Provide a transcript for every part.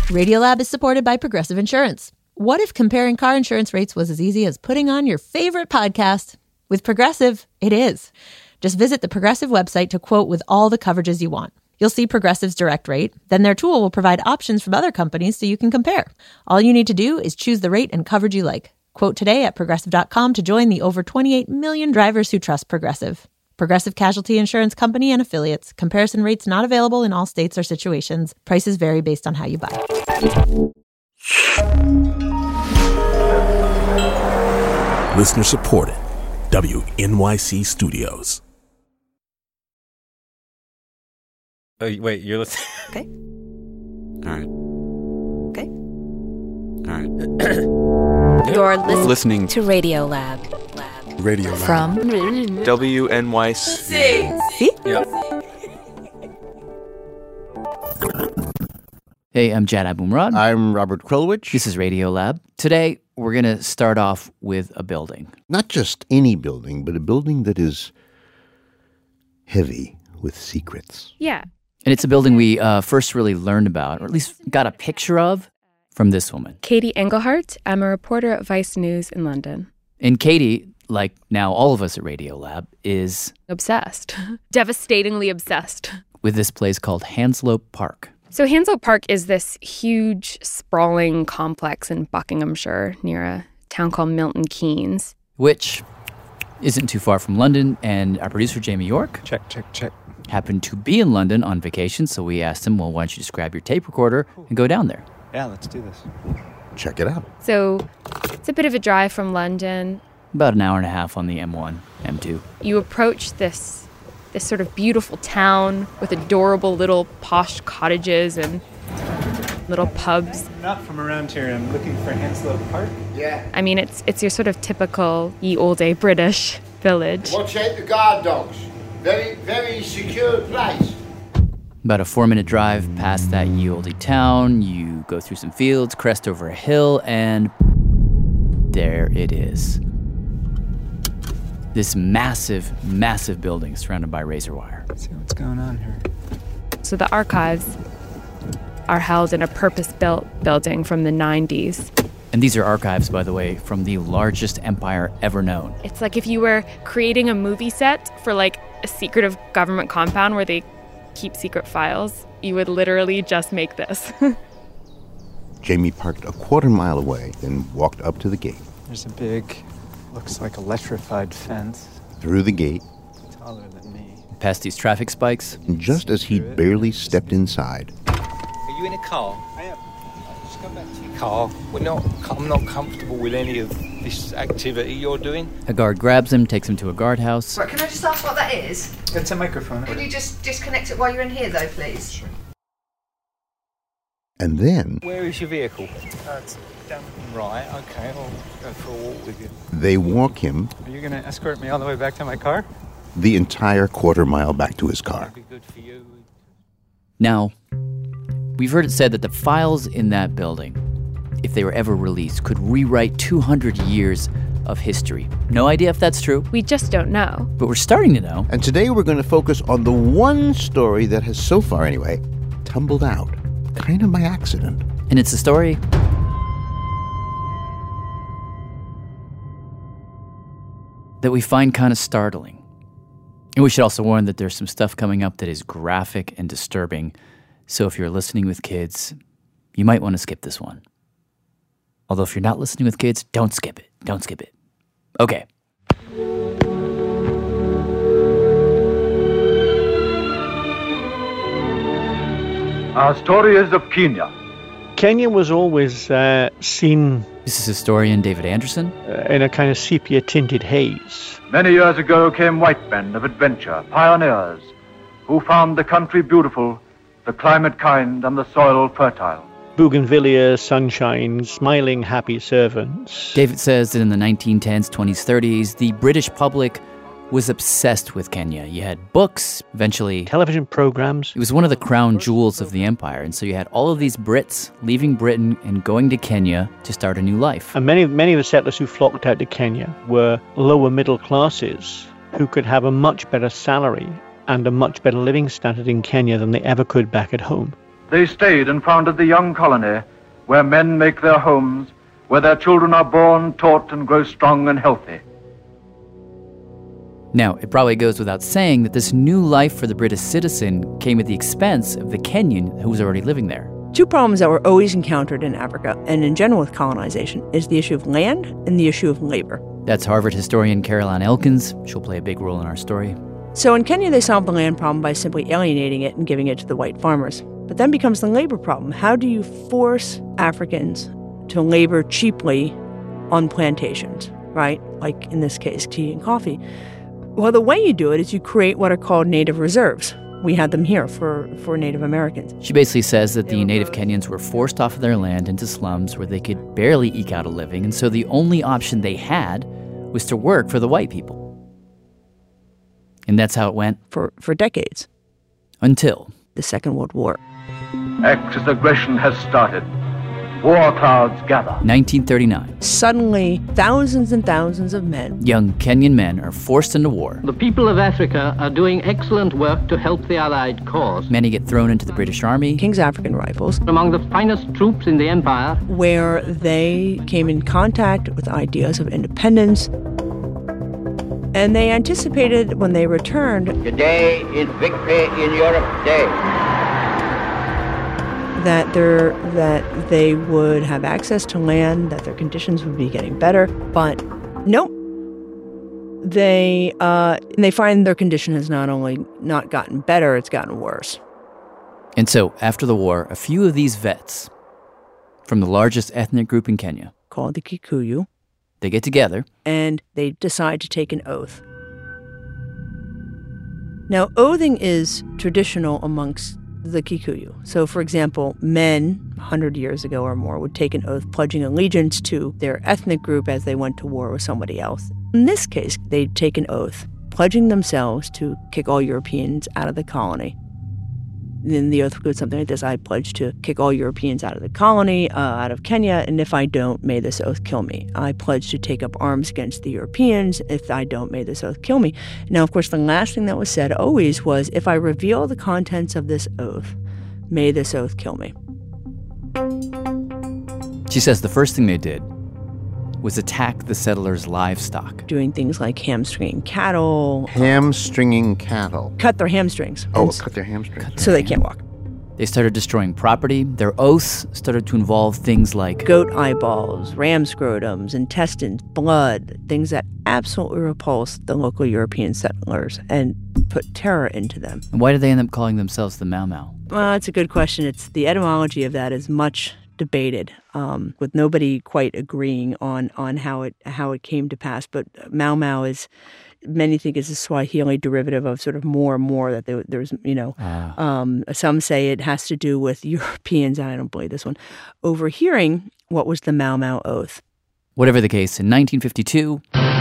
Radiolab is supported by Progressive Insurance. What if comparing car insurance rates was as easy as putting on your favorite podcast? With Progressive, it is. Just visit the Progressive website to quote with all the coverages you want. You'll see Progressive's direct rate. Then their tool will provide options from other companies so you can compare. All you need to do is choose the rate and coverage you like. Quote today at Progressive.com to join the over 28 million drivers who trust Progressive. Progressive Casualty Insurance Company and Affiliates. Comparison rates not available in all states or situations. Prices vary based on how you buy. Listener supported. WNYC Studios. Oh, wait, you're listening? Okay. All right. Okay. All right. You're Listening to Radiolab. Radio Lab. From WNYC. See? Yeah. Hey, I'm Jad Abumrad. I'm Robert Krulwich. This is Radiolab. Today, we're going to start off with a building. Not just any building, but a building that is heavy with secrets. Yeah. And it's a building we first really learned about, or at least got a picture of, from this woman. Katie Engelhardt. I'm a reporter at Vice News in London. And Katie, like now all of us at Radiolab, is Obsessed. Devastatingly obsessed. with this place called Hanslope Park. So Hanslope Park is this huge, sprawling complex in Buckinghamshire near a town called Milton Keynes. Which isn't too far from London, and our producer, Jamie York, Check. happened to be in London on vacation, so we asked him, well, why don't you just grab your tape recorder and go down there? Yeah, let's do this. Check it out. So it's a bit of a drive from London. About an hour and a half on the M1, M2. You approach this sort of beautiful town with adorable little posh cottages and little pubs. I'm not from around here. I'm looking for Hanslope Park. Yeah. I mean, it's your sort of typical ye olde British village. Watch out the guard dogs. Very, very secure place. About a 4-minute drive past that ye olde town, you go through some fields, crest over a hill, and there it is. This massive, massive building surrounded by razor wire. Let's see what's going on here. So the archives are held in a purpose-built building from the 90s. And these are archives, by the way, from the largest empire ever known. It's like if you were creating a movie set for like a secretive government compound where they keep secret files, you would literally just make this. Jamie parked a quarter-mile away, then walked up to the gate. There's a big, looks like electrified fence. Through the gate, Taller than me. Past these traffic spikes. and just as he'd barely stepped inside, Are you in a car? I am. Just go back to your car. I'm not comfortable with any of this activity you're doing. A guard grabs him, takes him to a guardhouse. Right, can I just ask what that is? It's a microphone. Could you just disconnect it while you're in here, though, please? Sure. and then Where is your vehicle? It's down. Right, okay, I'll go for a walk with you. they walk him Are you going to escort me all the way back to my car? the entire quarter-mile back to his car. That'd be good for you. Now, we've heard it said that the files in that building, if they were ever released, could rewrite 200 years of history. No idea if that's true, We just don't know. but we're starting to know. And today we're going to focus on the one story that has so far, anyway, tumbled out, kind of by accident. And it's a story that we find kind of startling. And we should also warn that there's some stuff coming up that is graphic and disturbing. So if you're listening with kids, you might want to skip this one. Although if you're not listening with kids, don't skip it. Don't skip it. Okay. Our story is of Kenya. Kenya was always seen This is historian David Anderson. in a kind of sepia-tinted haze. Many years ago came white men of adventure, pioneers, who found the country beautiful, the climate kind, and the soil fertile. Bougainvillea, sunshine, smiling, happy servants. David says that in the 1910s, 20s, 30s, the British public was obsessed with Kenya. You had books, eventually television programs. It was one of the crown jewels of the empire. And so you had all of these Brits leaving Britain and going to Kenya to start a new life. And many of the settlers who flocked out to Kenya were lower middle classes who could have a much better salary and a much better living standard in Kenya than they ever could back at home. They stayed and founded the young colony where men make their homes, where their children are born, taught, and grow strong and healthy. Now, it probably goes without saying that this new life for the British citizen came at the expense of the Kenyan who was already living there. Two problems that were always encountered in Africa and in general with colonization is the issue of land and the issue of labor. That's Harvard historian Caroline Elkins. She'll play a big role in our story. So in Kenya, they solved the land problem by simply alienating it and giving it to the white farmers. But then becomes the labor problem. How do you force Africans to labor cheaply on plantations, right? Like in this case, tea and coffee. Well, the way you do it is you create what are called native reserves. We had them here for Native Americans. She basically says that the native Kenyans were forced off of their land into slums where they could barely eke out a living, and so the only option they had was to work for the white people. And that's how it went. For decades. Until the Second World War. Axis aggression has started. War clouds gather. 1939. Suddenly, thousands and thousands of men, young Kenyan men, are forced into war. The people of Africa are doing excellent work to help the Allied cause. Many get thrown into the British Army. King's African Rifles. Among the finest troops in the empire. Where they came in contact with ideas of independence. And they anticipated when they returned. Today is Victory in Europe Day. That they would have access to land, that their conditions would be getting better. But nope. They find their condition has not only not gotten better, it's gotten worse. And so, after the war, a few of these vets from the largest ethnic group in Kenya, called the Kikuyu, they get together. And they decide to take an oath. Now, oathing is traditional amongst the Kikuyu. So, for example, men 100 years ago or more would take an oath pledging allegiance to their ethnic group as they went to war with somebody else. In this case, they'd take an oath pledging themselves to kick all Europeans out of the colony. Then the oath goes something like this: I pledge to kick all Europeans out of the colony, out of Kenya, and if I don't, may this oath kill me. I pledge to take up arms against the Europeans. If I don't, may this oath kill me. Now, of course, the last thing that was said always was, if I reveal the contents of this oath, may this oath kill me. She says the first thing they did was attack the settlers' livestock. Doing things like hamstringing cattle. Hamstringing cattle. Cut their hamstrings. Oh, cut their hamstrings. So they can't walk. They started destroying property. Their oaths started to involve things like goat eyeballs, ram scrotums, intestines, blood, things that absolutely repulsed the local European settlers and put terror into them. And why did they end up calling themselves the Mau Mau? Well, that's a good question. It's the etymology of that is much debated, with nobody quite agreeing on how it came to pass. But Mau Mau is, many think, is a Swahili derivative of sort of more that there's, some say it has to do with Europeans, and I don't believe this one, overhearing what was the Mau Mau oath. Whatever the case, in 1952,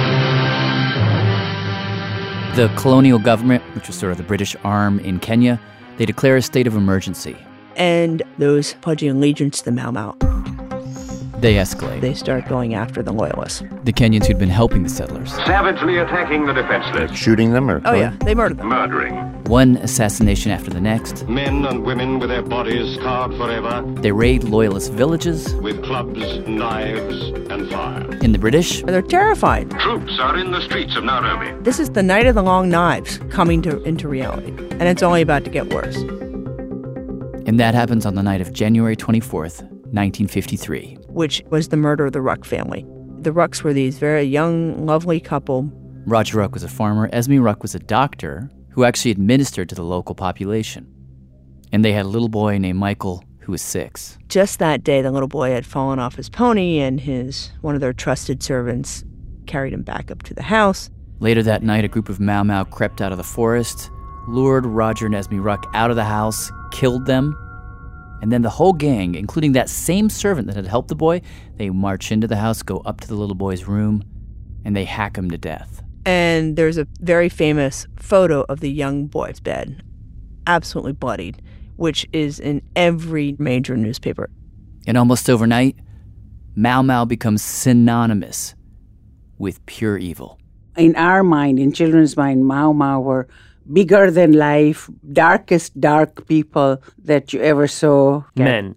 the colonial government, which was sort of the British arm in Kenya, they declare a state of emergency. And those pledging allegiance to the Mau Mau, they escalate. They start going after the loyalists. The Kenyans who'd been helping the settlers. Savagely attacking the defenseless. Like shooting them or killing? Yeah, they murdered them. Murdering. One assassination after the next. Men and women with their bodies scarred forever. They raid loyalist villages. With clubs, knives, and fire. In the British, they're terrified. Troops are in the streets of Nairobi. This is the night of the long knives coming into reality. And it's only about to get worse. And that happens on the night of January 24th, 1953. Which was the murder of the Ruck family. The Rucks were these very young, lovely couple. Roger Ruck was a farmer. Esme Ruck was a doctor who actually administered to the local population. And they had a little boy named Michael who was 6. Just that day, the little boy had fallen off his pony, and one of their trusted servants carried him back up to the house. Later that night, a group of Mau Mau crept out of the forest, lured Roger and Esme Ruck out of the house, killed them, and then the whole gang, including that same servant that had helped the boy, they march into the house, go up to the little boy's room, and they hack him to death. And there's a very famous photo of the young boy's bed, absolutely bloodied, which is in every major newspaper. And almost overnight, Mau Mau becomes synonymous with pure evil. In our mind, in children's mind, Mau Mau were bigger than life, darkest dark people that you ever saw. Men.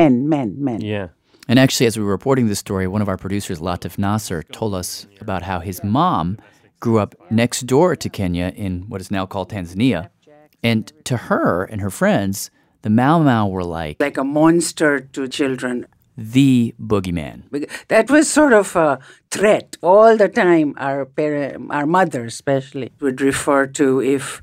Men. And actually, as we were reporting this story, one of our producers, Latif Nasser, told us about how his mom grew up next door to Kenya in what is now called Tanzania. And to her and her friends, the Mau Mau were like a monster to children. The boogeyman. That was sort of a threat all the time. Our mothers especially would refer to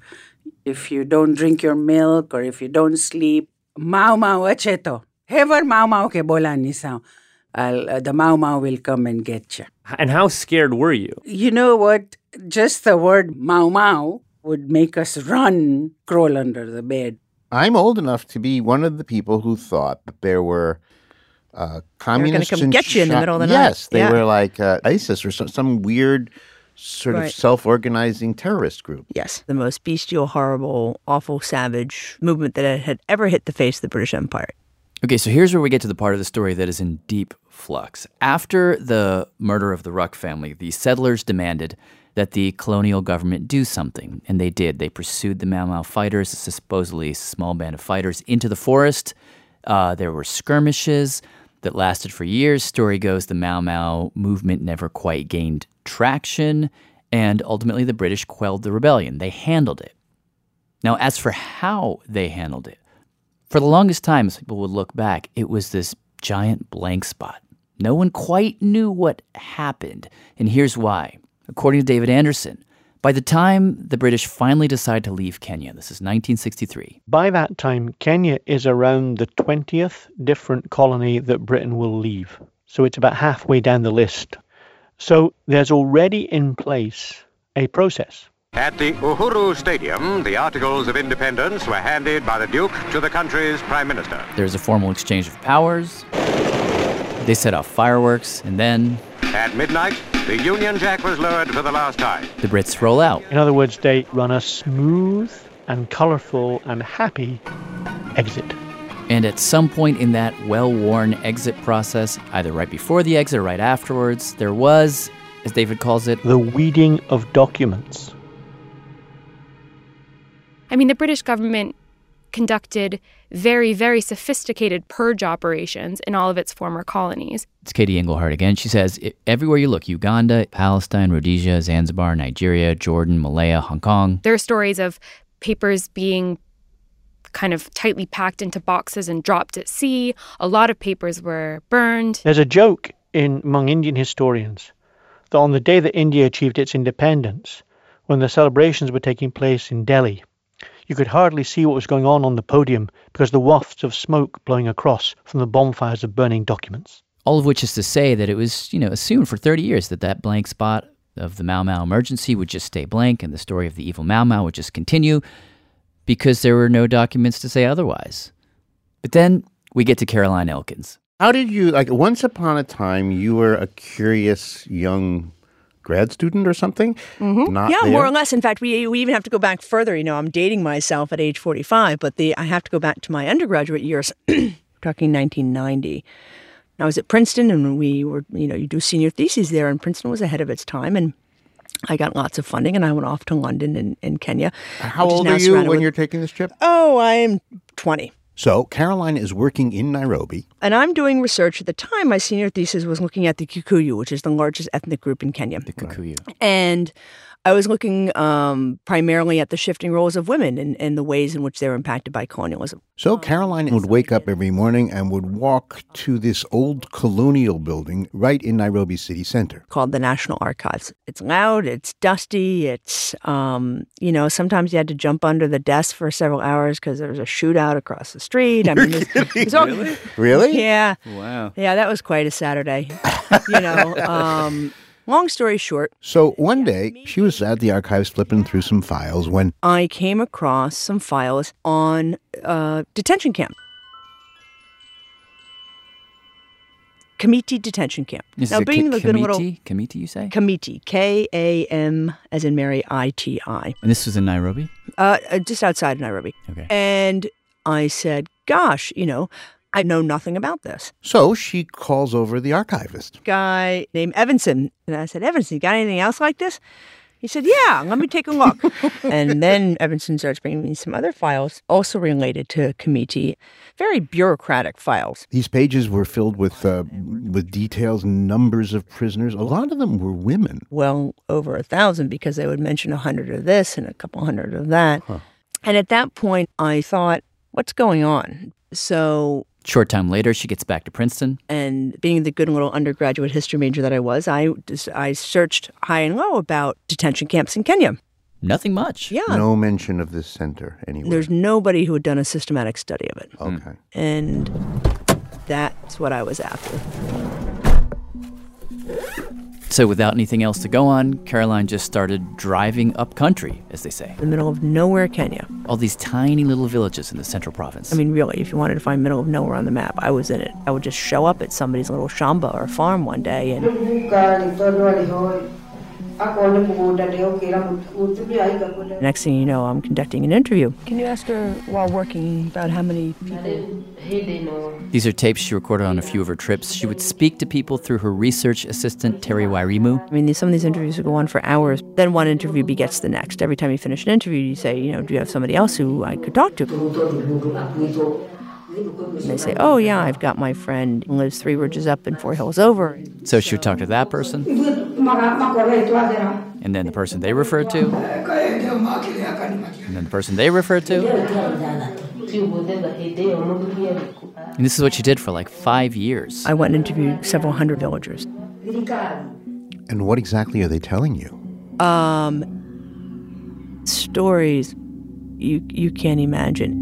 if you don't drink your milk or if you don't sleep, Mau Mau acheto. Ever Mau Mau ke bola nisao. The Mau Mau will come and get you. And how scared were you? You know what? Just the word Mau Mau would make us run, crawl under the bed. I'm old enough to be one of the people who thought that there were communists going to come get you in the middle of the night. Yes, they were like ISIS or some weird sort of self-organizing terrorist group. Yes, the most bestial, horrible, awful, savage movement that had ever hit the face of the British Empire. Okay, so here's where we get to the part of the story that is in deep flux. After the murder of the Ruck family, the settlers demanded that the colonial government do something, and they did. They pursued the Mau Mau fighters, a supposedly small band of fighters, into the forest. There were skirmishes that lasted for years. Story goes the Mau Mau movement never quite gained traction, and ultimately the British quelled the rebellion. They handled it. Now, as for how they handled it, for the longest time, as people would look back, it was this giant blank spot. No one quite knew what happened, and here's why. According to David Anderson, by the time the British finally decide to leave Kenya, this is 1963. By that time, Kenya is around the 20th different colony that Britain will leave. So it's about halfway down the list. So there's already in place a process. At the Uhuru Stadium, the Articles of Independence were handed by the Duke to the country's Prime Minister. There's a formal exchange of powers. They set off fireworks, and then... At midnight, the Union Jack was lowered for the last time. The Brits roll out. In other words, they run a smooth and colourful and happy exit. And at some point in that well-worn exit process, either right before the exit or right afterwards, there was, as David calls it, the weeding of documents. I mean, the British government conducted very, very sophisticated purge operations in all of its former colonies. It's Katie Engelhardt again. She says, everywhere you look, Uganda, Palestine, Rhodesia, Zanzibar, Nigeria, Jordan, Malaya, Hong Kong. There are stories of papers being kind of tightly packed into boxes and dropped at sea. A lot of papers were burned. There's a joke among Indian historians that on the day that India achieved its independence, when the celebrations were taking place in Delhi, you could hardly see what was going on the podium because the wafts of smoke blowing across from the bonfires of burning documents. All of which is to say that it was, assumed for 30 years that blank spot of the Mau Mau emergency would just stay blank and the story of the evil Mau Mau would just continue because there were no documents to say otherwise. But then we get to Caroline Elkins. How did you, once upon a time, you were a curious young grad student or something? Mm-hmm. Not yeah, there? more or less. In fact, we even have to go back further. I'm dating myself at age 45, but I have to go back to my undergraduate years, talking 1990. I was at Princeton, and we were, you do senior theses there, and Princeton was ahead of its time, and I got lots of funding, and I went off to London and Kenya. How old are you when you're taking this trip? Oh, I'm 20. So Caroline is working in Nairobi. And I'm doing research. At the time, my senior thesis was looking at the Kikuyu, which is the largest ethnic group in Kenya. The Kikuyu. And I was looking primarily at the shifting roles of women and the ways in which they were impacted by colonialism. So Caroline would wake up every morning and would walk to this old colonial building right in Nairobi city center. Called the National Archives. It's loud, it's dusty, it's, sometimes you had to jump under the desk for several hours because there was a shootout across the street. I mean, Really? Really? Yeah. Wow. Yeah, that was quite a Saturday. Long story short. So one day, she was at the archives flipping through some files when I came across some files on detention camp. Kamiti detention camp. Now, being the good little Kamiti, you say? Kamiti, K-A-M as in Mary, I-T-I. And this was in Nairobi? Just outside of Nairobi. Okay. And I said, gosh, I know nothing about this. So she calls over the archivist. Guy named Evanson. And I said, Evanson, you got anything else like this? He said, yeah, let me take a look. And then Evanson starts bringing me some other files also related to committee, very bureaucratic files. These pages were filled with details, numbers of prisoners. A lot of them were women. Well, over 1,000, because they would mention 100 of this and a couple hundred of that. Huh. And at that point, I thought, what's going on? So... Short time later, she gets back to Princeton. And being the good little undergraduate history major that I was, I searched high and low about detention camps in Kenya. Nothing much. Yeah. No mention of this center anywhere. There's nobody who had done a systematic study of it. Okay. And that's what I was after. So without anything else to go on, Caroline just started driving up country, as they say. The middle of nowhere, Kenya. All these tiny little villages in the central province. I mean, really, if you wanted to find middle of nowhere on the map, I was in it. I would just show up at somebody's little shamba or farm one day and... Next thing you know, I'm conducting an interview. Can you ask her while working about how many people... These are tapes she recorded on a few of her trips. She would speak to people through her research assistant, Terry Wairimu. I mean, some of these interviews would go on for hours. Then one interview begets the next. Every time you finish an interview, you say, do you have somebody else who I could talk to? And they say, oh, yeah, I've got my friend who lives 3 ridges up and 4 hills over. So she would talk to that person. And then the person they referred to. And then the person they referred to. And this is what she did for like 5 years. I went and interviewed several hundred villagers. And what exactly are they telling you? Stories you can't imagine.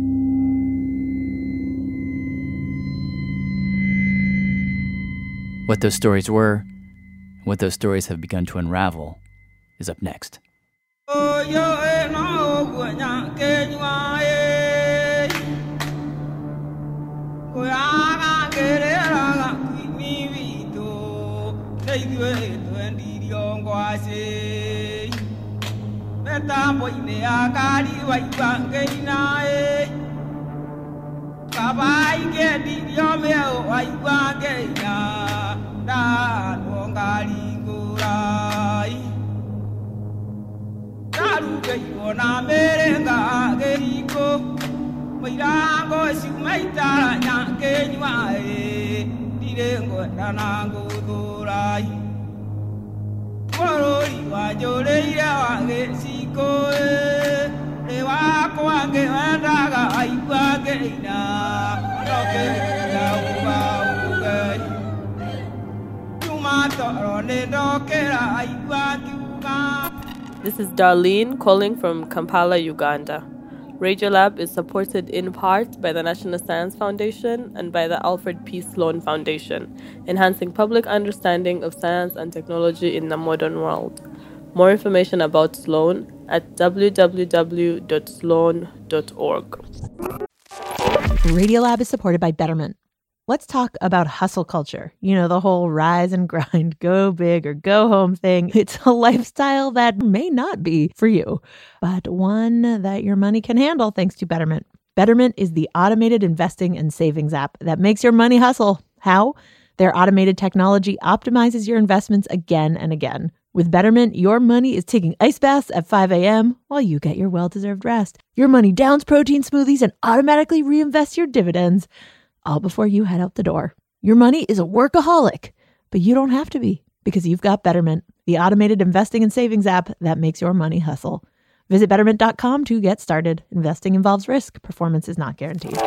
What those stories were, what those stories have begun to unravel, is up next. This is Darlene calling from Kampala, Uganda. Radiolab is supported in part by the National Science Foundation and by the Alfred P. Sloan Foundation, enhancing public understanding of science and technology in the modern world. More information about Sloan at www.sloan.org. Radiolab is supported by Betterment. Let's talk about hustle culture. The whole rise and grind, go big or go home thing. It's a lifestyle that may not be for you, but one that your money can handle thanks to Betterment. Betterment is the automated investing and savings app that makes your money hustle. How? Their automated technology optimizes your investments again and again. With Betterment, your money is taking ice baths at 5 a.m. while you get your well-deserved rest. Your money downs protein smoothies and automatically reinvests your dividends, all before you head out the door. Your money is a workaholic, but you don't have to be because you've got Betterment, the automated investing and savings app that makes your money hustle. Visit Betterment.com to get started. Investing involves risk. Performance is not guaranteed.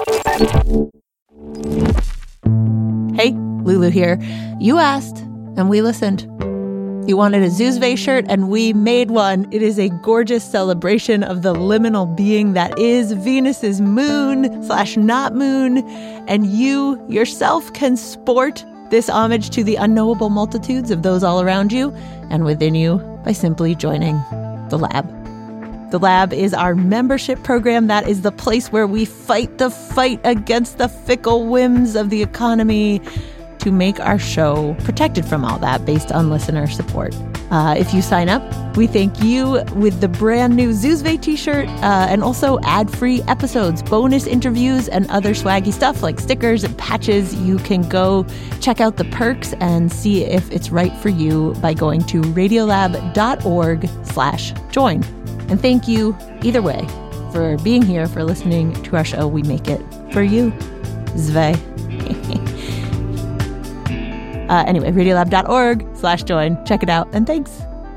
Hey, Lulu here. You asked, and we listened. You wanted a Zuzve shirt, and we made one. It is a gorgeous celebration of the liminal being that is Venus's moon/not moon, and you yourself can sport this homage to the unknowable multitudes of those all around you and within you by simply joining the Lab. The Lab is our membership program. That is the place where we fight the fight against the fickle whims of the economy to make our show protected from all that based on listener support. If you sign up, we thank you with the brand new Zoozve t-shirt and also ad-free episodes, bonus interviews, and other swaggy stuff like stickers and patches. You can go check out the perks and see if it's right for you by going to radiolab.org/join. And thank you, either way, for being here, for listening to our show. We make it for you. Zve. Anyway, radiolab.org/join. Check it out, and thanks.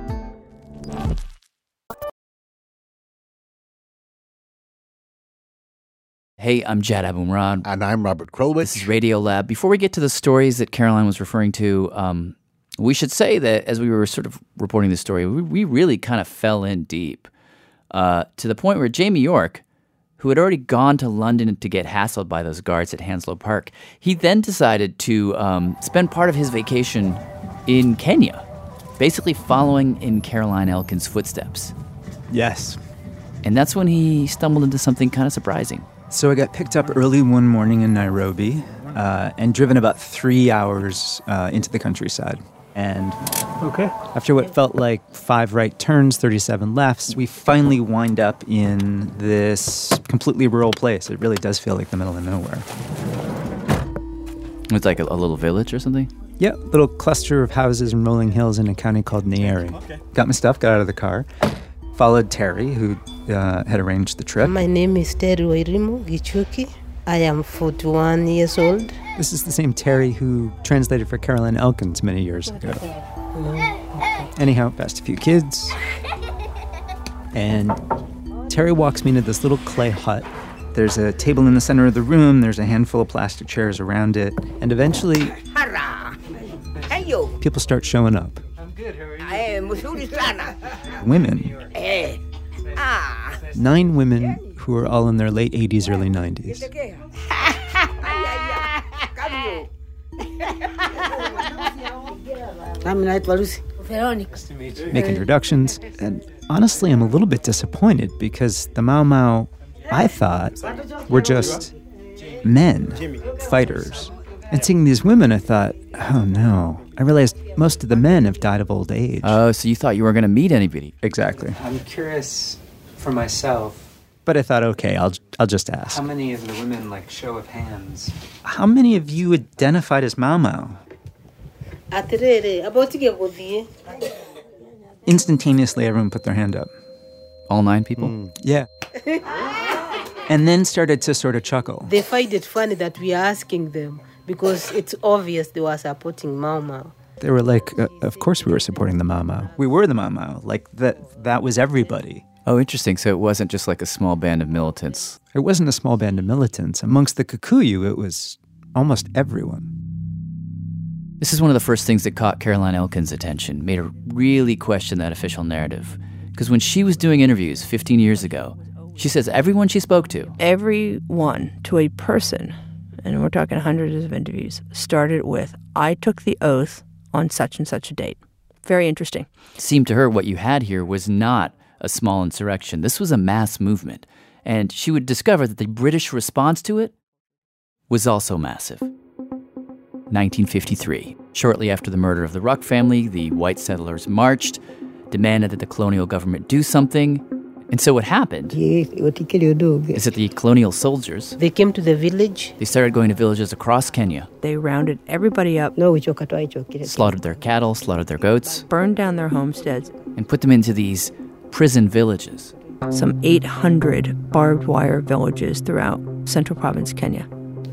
Hey, I'm Jad Abumrad. And I'm Robert Krulwich. This is Radiolab. Before we get to the stories that Caroline was referring to, we should say that as we were sort of reporting this story, we really kind of fell in deep to the point where Jamie York, who had already gone to London to get hassled by those guards at Hounslow Park, he then decided to spend part of his vacation in Kenya, basically following in Caroline Elkins' footsteps. Yes. And that's when he stumbled into something kind of surprising. So I got picked up early one morning in Nairobi and driven about 3 hours into the countryside. And after what felt like 5 right turns, 37 lefts, we finally wind up in this completely rural place. It really does feel like the middle of nowhere. It's like a little village or something? Yeah, little cluster of houses and rolling hills in a county called Nyeri. Got my stuff, got out of the car, followed Terry, who had arranged the trip. My name is Terry Wairimu Gichuki. I am 41 years old. This is the same Terry who translated for Caroline Elkins many years ago. Anyhow, passed a few kids. And Terry walks me into this little clay hut. There's a table in the center of the room. There's a handful of plastic chairs around it. And eventually, people start showing up. Women. 9 women who are all in their late 80s, early 90s. Make introductions, and honestly, I'm a little bit disappointed because the Mau Mau, I thought, were just men, fighters. And seeing these women, I thought, oh no. I realized most of the men have died of old age. Oh, so you thought you weren't going to meet anybody? Exactly. I'm curious for myself. But I thought, okay, I'll just ask. How many of the women, like, show of hands? How many of you identified as Mau Mau? Instantaneously, everyone put their hand up. All 9 people? Yeah. And then started to sort of chuckle. They find it funny that we are asking them because it's obvious they were supporting Mau Mau. They were like, of course we were supporting the Mau Mau. We were the Mau Mau. Like, that was everybody. Oh, interesting. So it wasn't just like a small band of militants. It wasn't a small band of militants. Amongst the Kikuyu, it was almost everyone. This is one of the first things that caught Caroline Elkins' attention, made her really question that official narrative. Because when she was doing interviews 15 years ago, she says everyone she spoke to, everyone to a person, and we're talking hundreds of interviews, started with, I took the oath on such and such a date. Very interesting. Seemed to her what you had here was not a small insurrection. This was a mass movement. And she would discover that the British response to it was also massive. 1953. Shortly after the murder of the Ruck family, the white settlers marched, demanded that the colonial government do something. And so what happened is that the colonial soldiers, they came to the village. They started going to villages across Kenya. They rounded everybody up. Slaughtered their cattle, slaughtered their goats. Burned down their homesteads. And put them into these prison villages. Some 800 barbed wire villages throughout Central Province, Kenya.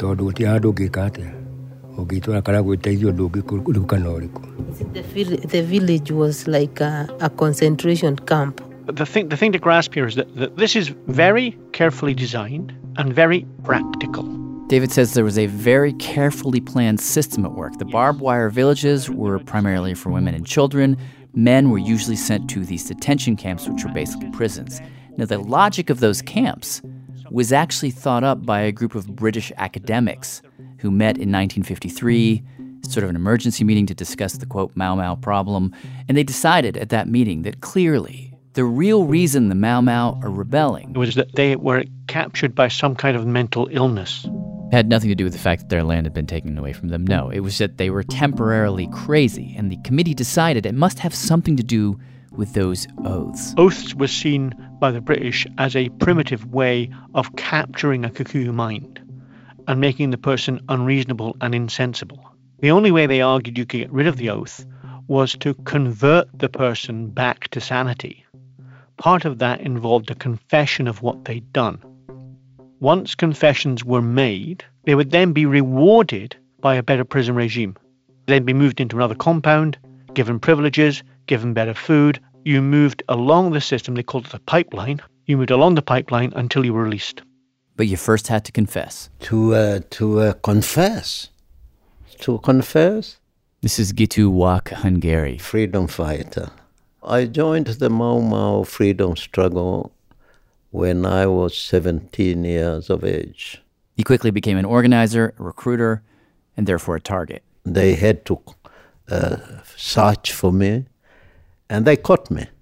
The village was like a concentration camp. The thing to grasp here is that this is very carefully designed and very practical. David says there was a very carefully planned system at work. The barbed wire villages were primarily for women and children. Men were usually sent to these detention camps, which were basically prisons. Now, the logic of those camps was actually thought up by a group of British academics who met in 1953, sort of an emergency meeting to discuss the, quote, Mau Mau problem. And they decided at that meeting that clearly the real reason the Mau Mau are rebelling was that they were captured by some kind of mental illness. It had nothing to do with the fact that their land had been taken away from them. No, it was that they were temporarily crazy, and the committee decided it must have something to do with those oaths. Oaths were seen by the British as a primitive way of capturing a Kikuyu mind and making the person unreasonable and insensible. The only way they argued you could get rid of the oath was to convert the person back to sanity. Part of that involved a confession of what they'd done. Once confessions were made, they would then be rewarded by a better prison regime. They'd be moved into another compound, given privileges, given better food. You moved along the system, they called it a pipeline. You moved along the pipeline until you were released. But you first had to confess. To confess? To confess? This is Gitu Wak Hungary. Freedom fighter. I joined the Mau Mau freedom struggle when I was 17 years of age. He quickly became an organizer, a recruiter, and therefore a target. They had to search for me, and they caught me.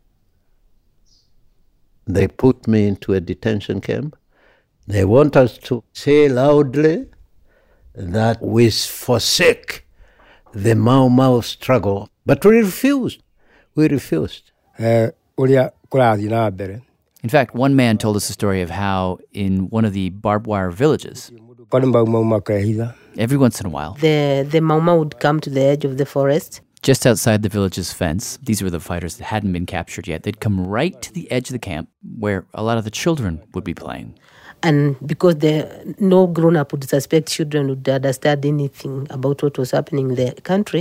They put me into a detention camp. They want us to say loudly that we forsake the Mau Mau struggle, but we refused. We refused. In fact, one man told us a story of how in one of the barbed wire villages, every once in a while, the Mau Mau would come to the edge of the forest. Just outside the village's fence, these were the fighters that hadn't been captured yet. They'd come right to the edge of the camp where a lot of the children would be playing. And because no grown-up would suspect children would understand anything about what was happening in the country,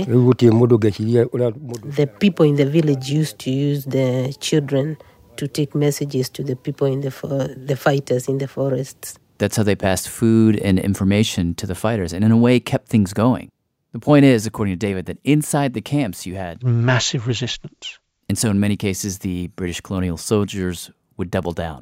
the people in the village used to use the children to take messages to the people in the fighters in the forests. That's how they passed food and information to the fighters, and in a way kept things going. The point is, according to David, that inside the camps you had massive resistance. And so in many cases, the British colonial soldiers would double down.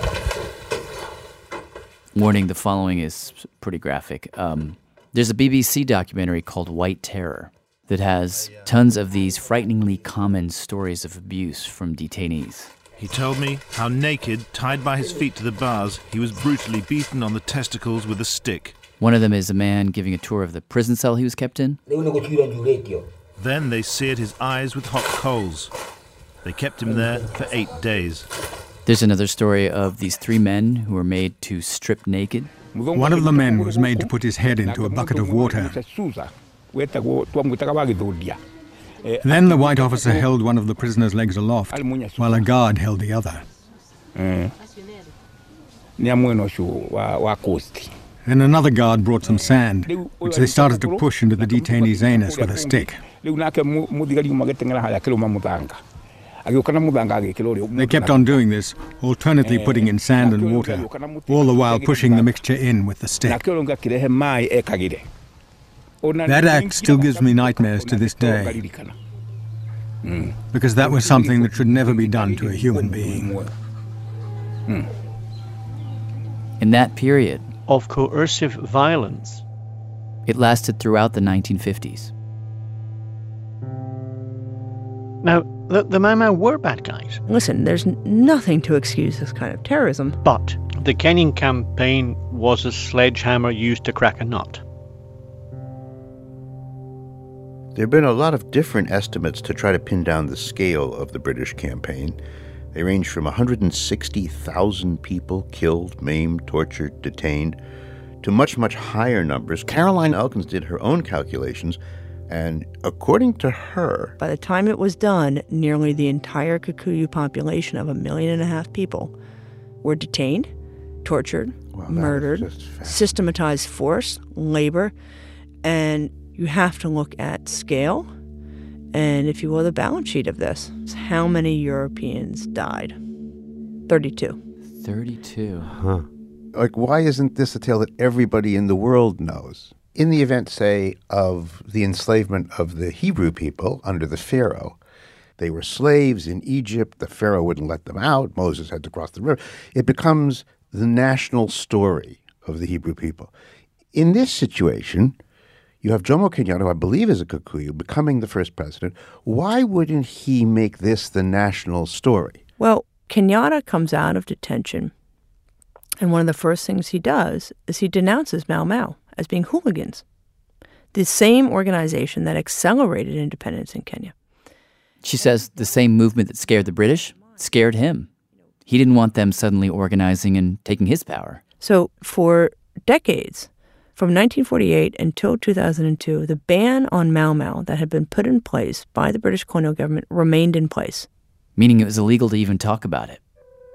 Warning, the following is pretty graphic. There's a BBC documentary called White Terror that has tons of these frighteningly common stories of abuse from detainees. He told me how naked, tied by his feet to the bars, he was brutally beaten on the testicles with a stick. One of them is a man giving a tour of the prison cell he was kept in. Then they seared his eyes with hot coals. They kept him there for 8 days. There's another story of these 3 men who were made to strip naked. One of the men was made to put his head into a bucket of water. Then the white officer held one of the prisoner's legs aloft, while a guard held the other. Then another guard brought some sand, which they started to push into the detainee's anus with a stick. They kept on doing this, alternately putting in sand and water, all the while pushing the mixture in with the stick. That act still gives me nightmares to this day, because that was something that should never be done to a human being. In that period of coercive violence, it lasted throughout the 1950s. Now, the Mau Mau were bad guys. Listen, there's nothing to excuse this kind of terrorism. But the Kenyan campaign was a sledgehammer used to crack a nut. There have been a lot of different estimates to try to pin down the scale of the British campaign. They range from 160,000 people killed, maimed, tortured, detained, to much, much higher numbers. Caroline Elkins did her own calculations, and according to her, by the time it was done, nearly the entire Kikuyu population of 1.5 million people were detained, tortured, murdered, systematized force, labor, and you have to look at scale and, if you will, the balance sheet of this. How many Europeans died? 32. 32. Huh. Like, why isn't this a tale that everybody in the world knows? In the event, say, of the enslavement of the Hebrew people under the Pharaoh, they were slaves in Egypt. The Pharaoh wouldn't let them out. Moses had to cross the river. It becomes the national story of the Hebrew people. In this situation, you have Jomo Kenyatta, who I believe is a Kikuyu, becoming the first president. Why wouldn't he make this the national story? Well, Kenyatta comes out of detention And one of the first things he does is he denounces Mau Mau as being hooligans, the same organization that accelerated independence in Kenya. She says the same movement that scared the British scared him. He didn't want them suddenly organizing and taking his power. So for decades, from 1948 until 2002, the ban on Mau Mau that had been put in place by the British colonial government remained in place. Meaning it was illegal to even talk about it.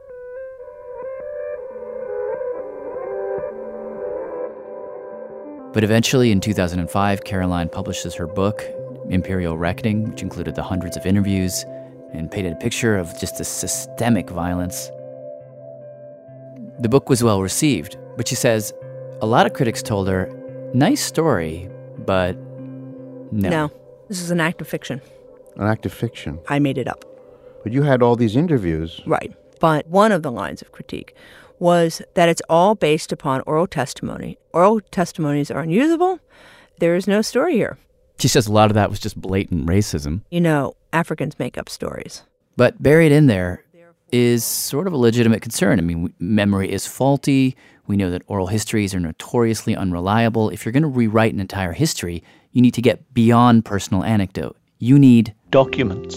But eventually, in 2005, Caroline publishes her book, Imperial Reckoning, which included the hundreds of interviews and painted a picture of just this systemic violence. The book was well received, but she says a lot of critics told her, nice story, but no. This is an act of fiction. An act of fiction? I made it up. But you had all these interviews. Right. But one of the lines of critique was that it's all based upon oral testimony. Oral testimonies are unusable. There is no story here. She says a lot of that was just blatant racism. You know, Africans make up stories. But buried in there is sort of a legitimate concern. I mean, memory is faulty. We know that oral histories are notoriously unreliable. If you're going to rewrite an entire history, you need to get beyond personal anecdote. You need documents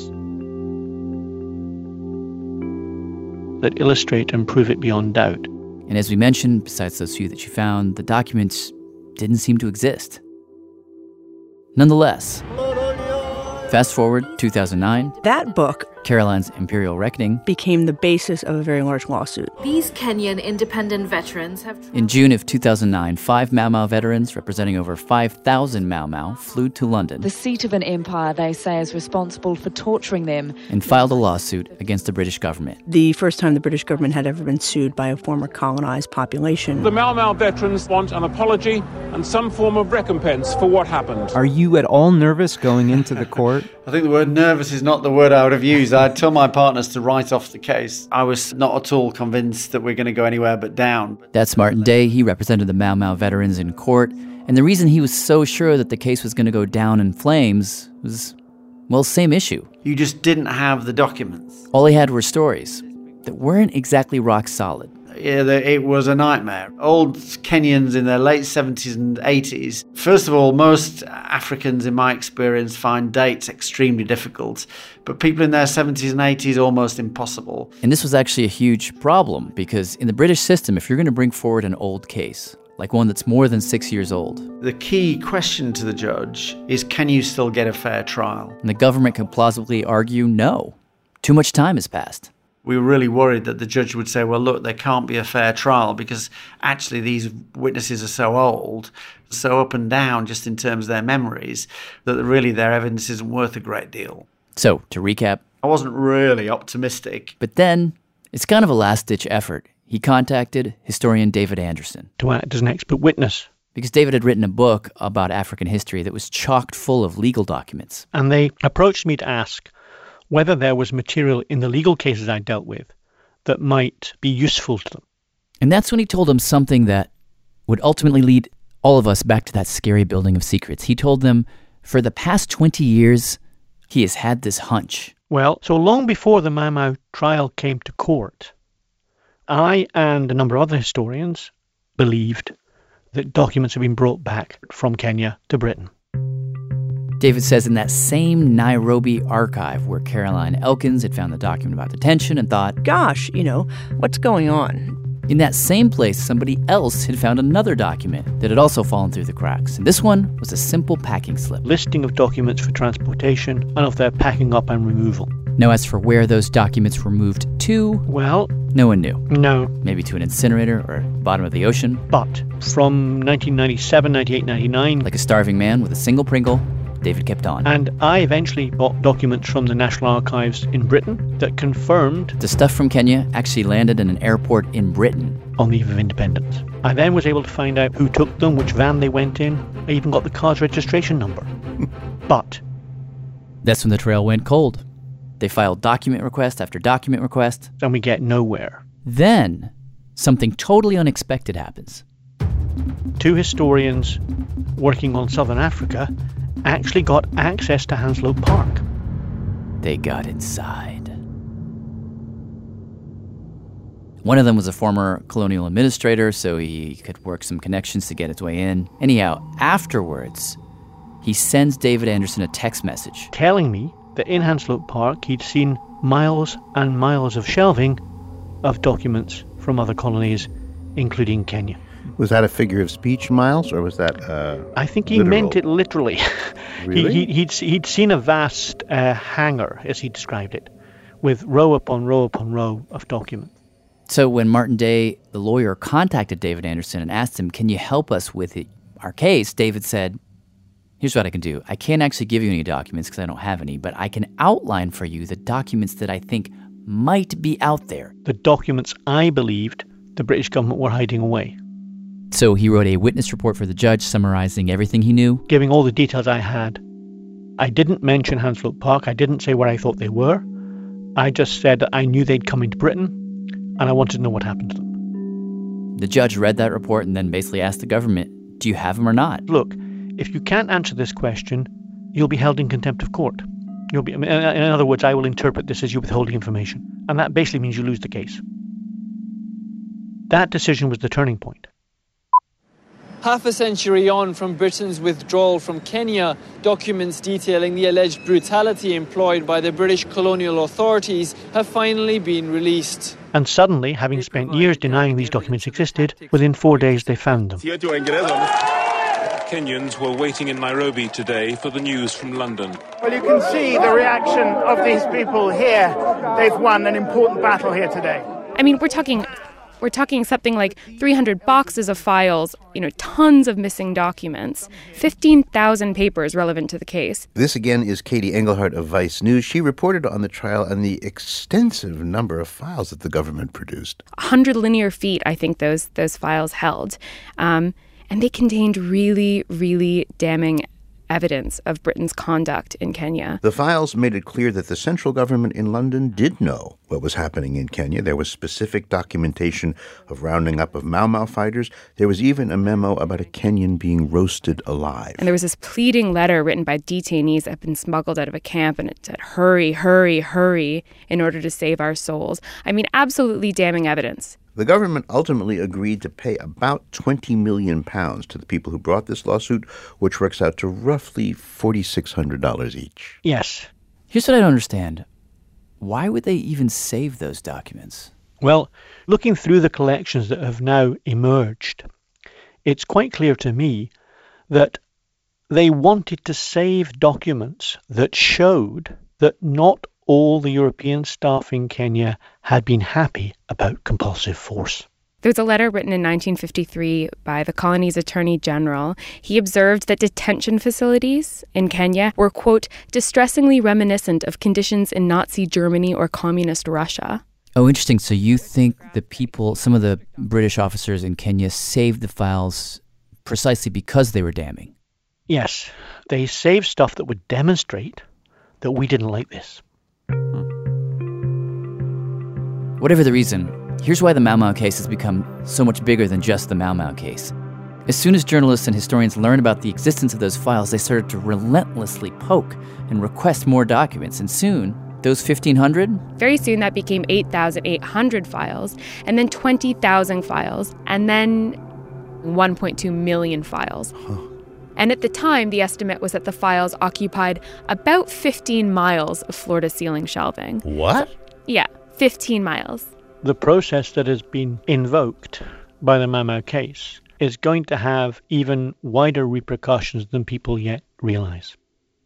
that illustrate and prove it beyond doubt. And as we mentioned, besides those few that she found, the documents didn't seem to exist. Nonetheless, fast forward 2009. That book, Caroline's Imperial Reckoning, became the basis of a very large lawsuit. These Kenyan independent veterans have... In June of 2009, 5 Mau Mau veterans representing over 5,000 Mau Mau flew to London. The seat of an empire, they say, is responsible for torturing them. And filed a lawsuit against the British government. The first time the British government had ever been sued by a former colonized population. The Mau Mau veterans want an apology and some form of recompense for what happened. Are you at all nervous going into the court? I think the word nervous is not the word I would have used. I'd tell my partners to write off the case. I was not at all convinced that we're going to go anywhere but down. That's Martin Day. He represented the Mau Mau veterans in court. And the reason he was so sure that the case was going to go down in flames was, well, same issue. You just didn't have the documents. All he had were stories that weren't exactly rock solid. Yeah, it was a nightmare. Old Kenyans in their late 70s and 80s. First of all, most Africans, in my experience, find dates extremely difficult. But people in their 70s and 80s, almost impossible. And this was actually a huge problem because in the British system, if you're going to bring forward an old case, like one that's more than 6 years old. The key question to the judge is, can you still get a fair trial? And the government could plausibly argue no. Too much time has passed. We were really worried that the judge would say, well, look, there can't be a fair trial because actually these witnesses are so old, so up and down just in terms of their memories, that really their evidence isn't worth a great deal. So, to recap. I wasn't really optimistic. But then, it's kind of a last-ditch effort. He contacted historian David Anderson. To act as an expert witness. Because David had written a book about African history that was chock full of legal documents. And they approached me to ask whether there was material in the legal cases I dealt with that might be useful to them. And that's when he told them something that would ultimately lead all of us back to that scary building of secrets. He told them, for the past 20 years, he has had this hunch. Well, so long before the Mau Mau trial came to court, I and a number of other historians believed that documents had been brought back from Kenya to Britain. David says in that same Nairobi archive where Caroline Elkins had found the document about detention and thought, gosh, what's going on? In that same place, somebody else had found another document that had also fallen through the cracks. And this one was a simple packing slip. Listing of documents for transportation and of their packing up and removal. Now, as for where those documents were moved to, well, no one knew. No. Maybe to an incinerator or bottom of the ocean. But from 1997, 98, 99... like a starving man with a single Pringle, David kept on. And I eventually bought documents from the National Archives in Britain that confirmed the stuff from Kenya actually landed in an airport in Britain on the eve of independence. I then was able to find out who took them, which van they went in. I even got the car's registration number. But that's when the trail went cold. They filed document request after document request. And we get nowhere. Then something totally unexpected happens. 2 historians working on Southern Africa actually got access to Hounslow Park. They got inside. One of them was a former colonial administrator, so he could work some connections to get his way in. Anyhow, afterwards, he sends David Anderson a text message telling me that in Hanslope Park he'd seen miles and miles of shelving of documents from other colonies, including Kenya. Was that a figure of speech, Miles, or was that I think he literal? meant it literally. Really? He'd seen a vast hangar, as he described it, with row upon row upon row of documents. So when Martin Day, the lawyer, contacted David Anderson and asked him, can you help us with our case, David said, here's what I can do. I can't actually give you any documents because I don't have any, but I can outline for you the documents that I think might be out there. The documents I believed the British government were hiding away. So he wrote a witness report for the judge summarizing everything he knew. Giving all the details I had. I didn't mention Hanslope Park. I didn't say where I thought they were. I just said that I knew they'd come into Britain, and I wanted to know what happened to them. The judge read that report and then basically asked the government, do you have them or not? Look, if you can't answer this question, you'll be held in contempt of court. In other words, I will interpret this as you withholding information. And that basically means you lose the case. That decision was the turning point. Half a century on from Britain's withdrawal from Kenya, documents detailing the alleged brutality employed by the British colonial authorities have finally been released. And suddenly, having spent years denying these documents existed, within 4 days they found them. Kenyans were waiting in Nairobi today for the news from London. Well, you can see the reaction of these people here. They've won an important battle here today. I mean, we're talking something like 300 boxes of files, tons of missing documents, 15,000 papers relevant to the case. This again is Katie Engelhardt of Vice News. She reported on the trial and the extensive number of files that the government produced. 100 linear feet, I think those files held. And they contained really, really damning evidence of Britain's conduct in Kenya. The files made it clear that the central government in London did know what was happening in Kenya. There was specific documentation of rounding up of Mau Mau fighters. There was even a memo about a Kenyan being roasted alive. And there was this pleading letter written by detainees that had been smuggled out of a camp, and it said, hurry, hurry, hurry, in order to save our souls. I mean, absolutely damning evidence. The government ultimately agreed to pay about £20 million to the people who brought this lawsuit, which works out to roughly $4,600 each. Yes. Here's what I don't understand. Why would they even save those documents? Well, looking through the collections that have now emerged, it's quite clear to me that they wanted to save documents that showed that not all the European staff in Kenya had been happy about compulsive force. There's a letter written in 1953 by the colony's Attorney General. He observed that detention facilities in Kenya were, quote, distressingly reminiscent of conditions in Nazi Germany or communist Russia. Oh, interesting. So you think some of the British officers in Kenya saved the files precisely because they were damning? Yes. They saved stuff that would demonstrate that we didn't like this. Whatever the reason, here's why the Mau Mau case has become so much bigger than just the Mau Mau case. As soon as journalists and historians learned about the existence of those files, they started to relentlessly poke and request more documents. And soon, those 1,500? Very soon, that became 8,800 files, and then 20,000 files, and then 1.2 million files. And at the time, the estimate was that the files occupied about 15 miles of floor-to-ceiling shelving. What? Yeah, 15 miles. The process that has been invoked by the Mau Mau case is going to have even wider repercussions than people yet realize.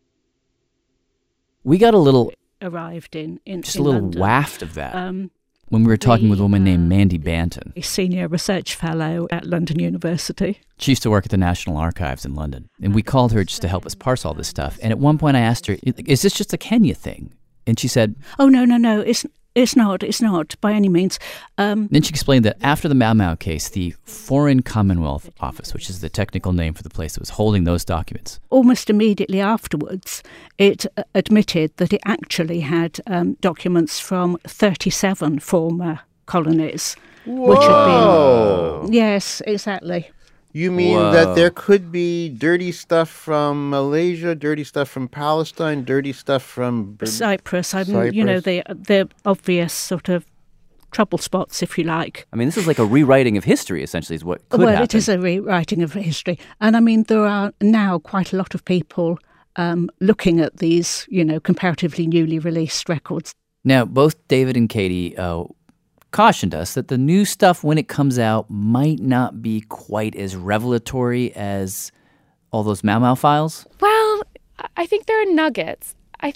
We got a little... arrived in just a little London. Waft of that. When we were talking with a woman named Mandy Banton. A senior research fellow at London University. She used to work at the National Archives in London. And we called her just to help us parse all this stuff. And at one point I asked her, is this just a Kenya thing? And she said... Oh, no, it's not by any means. Then she explained that after the Mau Mau case, the Foreign Commonwealth Office, which is the technical name for the place that was holding those documents. Almost immediately afterwards, it admitted that it actually had documents from 37 former colonies. Whoa. Which had been... Yes, exactly. You mean that there could be dirty stuff from Malaysia, dirty stuff from Palestine, dirty stuff from Cyprus. The obvious sort of trouble spots, if you like. I mean, this is like a rewriting of history, essentially, is what could happen. happen. It is a rewriting of history. And I mean, there are now quite a lot of people looking at these, comparatively newly released records. Now, both David and Katie cautioned us that the new stuff, when it comes out, might not be quite as revelatory as all those Mau Mau files. Well, I think there are nuggets.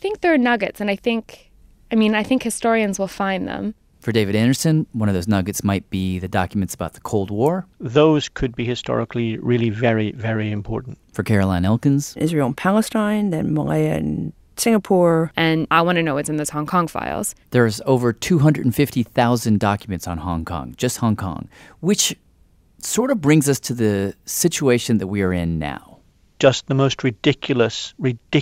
And I think historians will find them. For David Anderson, one of those nuggets might be the documents about the Cold War. Those could be historically really very, very important. For Caroline Elkins, Israel and Palestine, then Malaya and Singapore. And I want to know what's in those Hong Kong files. There's over 250,000 documents on Hong Kong, just Hong Kong, which sort of brings us to the situation that we are in now. Just the most ridiculous,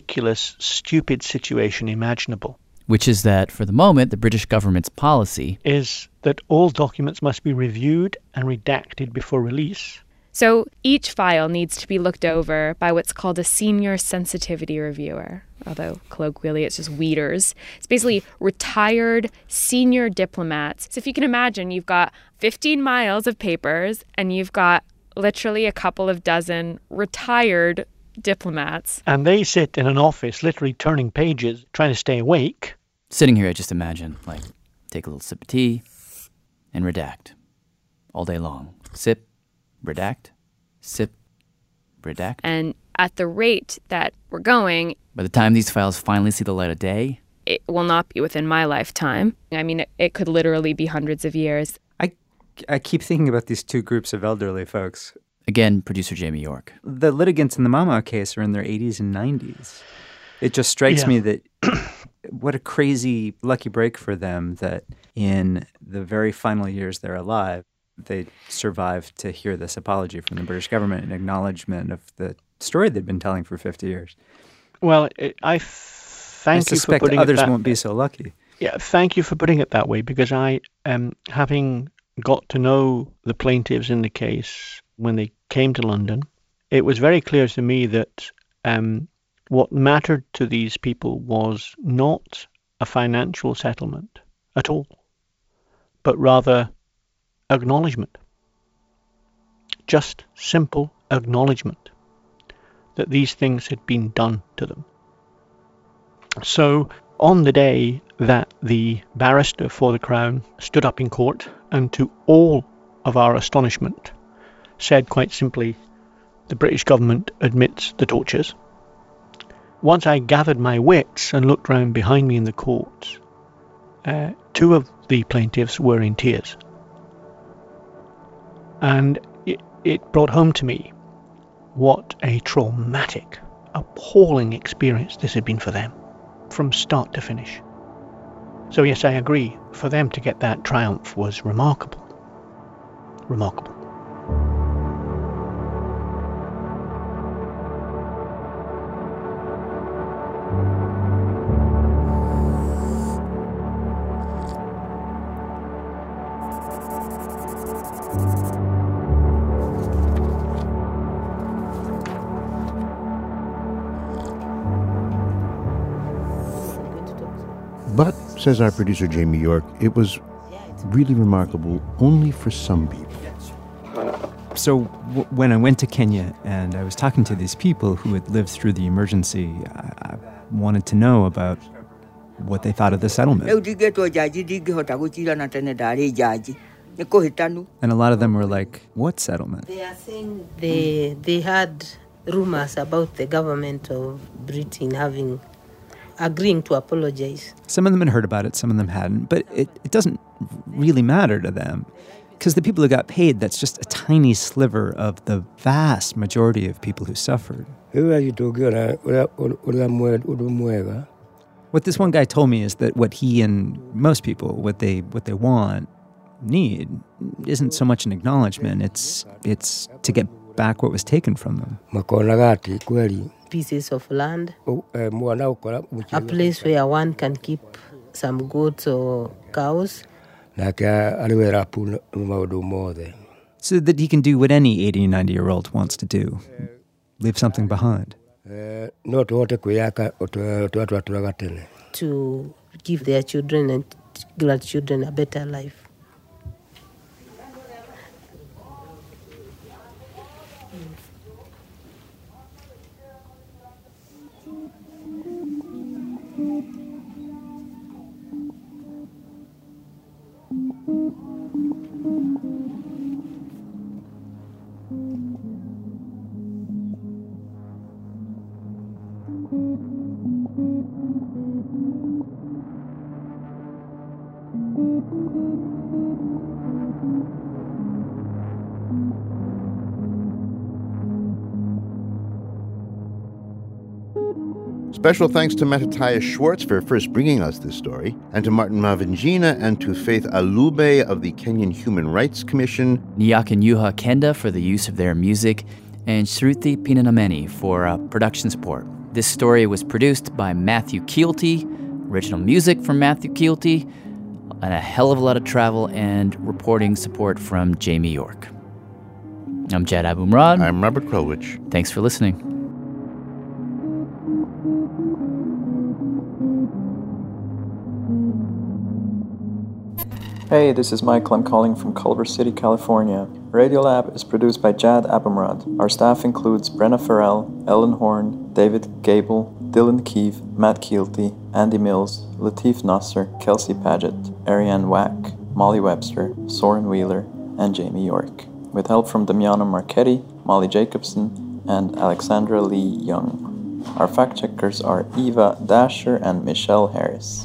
stupid situation imaginable. Which is that, for the moment, the British government's policy is that all documents must be reviewed and redacted before release. So each file needs to be looked over by what's called a senior sensitivity reviewer, although colloquially it's just weeders. It's basically retired senior diplomats. So if you can imagine, you've got 15 miles of papers and you've got literally a couple of dozen retired diplomats. And they sit in an office literally turning pages, trying to stay awake. Sitting here, I just imagine, take a little sip of tea and redact all day long. Sip, redact, sip, redact. And at the rate that we're going, by the time these files finally see the light of day, it will not be within my lifetime. I mean, it could literally be hundreds of years. I keep thinking about these two groups of elderly folks. Again, producer Jamie York. The litigants in the Mau Mau case are in their 80s and 90s. It just strikes me that what a crazy lucky break for them that in the very final years they're alive, they survived to hear this apology from the British government in acknowledgement of the story they'd been telling for 50 years. Well, I thank you for putting it that way. I suspect others won't be so lucky. Yeah, thank you for putting it that way, because I, having got to know the plaintiffs in the case when they came to London, it was very clear to me that what mattered to these people was not a financial settlement at all, but rather acknowledgement. Just simple acknowledgement that these things had been done to them. So on the day that the barrister for the Crown stood up in court and to all of our astonishment said quite simply, the British government admits the tortures. Once I gathered my wits and looked round behind me in the court, two of the plaintiffs were in tears. And it brought home to me what a traumatic, appalling experience this had been for them, from start to finish. So yes, I agree, for them to get that triumph was remarkable. Remarkable. But, says our producer Jamie York, it was really remarkable only for some people. So when I went to Kenya and I was talking to these people who had lived through the emergency, I wanted to know about what they thought of the settlement. And a lot of them were like, what settlement? They are saying they had rumors about the government of Britain agreeing to apologize. Some of them had heard about it, some of them hadn't, but it doesn't really matter to them. Because the people who got paid, that's just a tiny sliver of the vast majority of people who suffered. What this one guy told me is that what he and most people, what they need, isn't so much an acknowledgement, it's to get back what was taken from them. Pieces of land, a place where one can keep some goats or cows. So that he can do what any 80 or 90-year-old wants to do, leave something behind. To give their children and grandchildren a better life. Special thanks to Mattathias Schwartz for first bringing us this story, and to Martin Mavingina and to Faith Alube of the Kenyan Human Rights Commission, Nyakenyuha Kenda for the use of their music, and Shruti Pinanameni for production support. This story was produced by Matthew Keelty, original music from Matthew Keelty, and a hell of a lot of travel and reporting support from Jamie York. I'm Jad Abumrad. I'm Robert Krulwich. Thanks for listening. Hey, this is Michael. I'm calling from Culver City, California. Radiolab is produced by Jad Abumrad. Our staff includes Brenna Farrell, Ellen Horn, David Gable, Dylan Keefe, Matt Keelty, Andy Mills, Lateef Nasser, Kelsey Paget, Ariane Wack, Molly Webster, Soren Wheeler, and Jamie York, with help from Damiano Marchetti, Molly Jacobson, and Alexandra Lee Young. Our fact-checkers are Eva Dasher and Michelle Harris.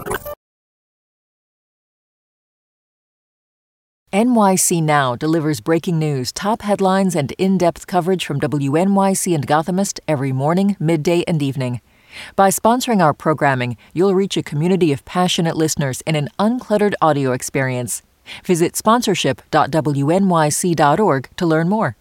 NYC Now delivers breaking news, top headlines, and in-depth coverage from WNYC and Gothamist every morning, midday, and evening. By sponsoring our programming, you'll reach a community of passionate listeners in an uncluttered audio experience. Visit sponsorship.wnyc.org to learn more.